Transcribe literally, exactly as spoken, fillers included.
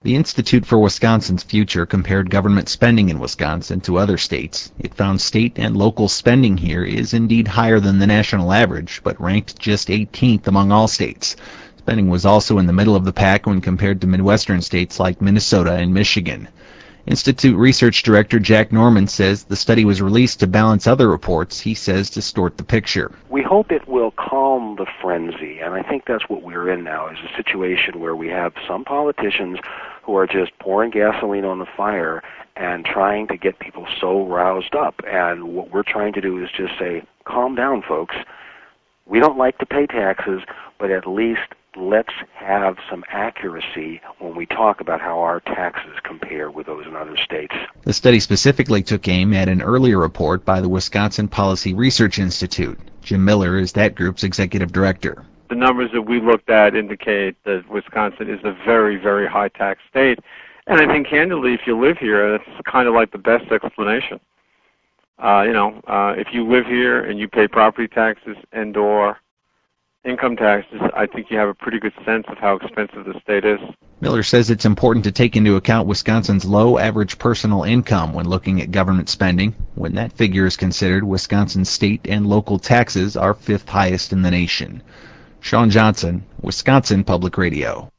The Institute for Wisconsin's Future compared government spending in Wisconsin to other states. It found state and local spending here is indeed higher than the national average, but ranked just eighteenth among all states. Spending was also in the middle of the pack when compared to Midwestern states like Minnesota and Michigan. Institute Research Director Jack Norman says the study was released to balance other reports he says distort the picture. We hope it will calm the frenzy, and I think that's what we're in now, is a situation where we have some politicians who are just pouring gasoline on the fire and trying to get people so roused up. And what we're trying to do is just say, calm down, folks. We don't like to pay taxes, but at least let's have some accuracy when we talk about how our taxes compare with those in other states. The study specifically took aim at an earlier report by the Wisconsin Policy Research Institute. Jim Miller is that group's executive director. The numbers that we looked at indicate that Wisconsin is a very, very high tax state. And I think, candidly, if you live here, that's kind of like the best explanation. Uh, you know, uh, if you live here and you pay property taxes and or income taxes, I think you have a pretty good sense of how expensive the state is. Miller says it's important to take into account Wisconsin's low average personal income when looking at government spending. When that figure is considered, Wisconsin's state and local taxes are fifth highest in the nation. Sean Johnson, Wisconsin Public Radio.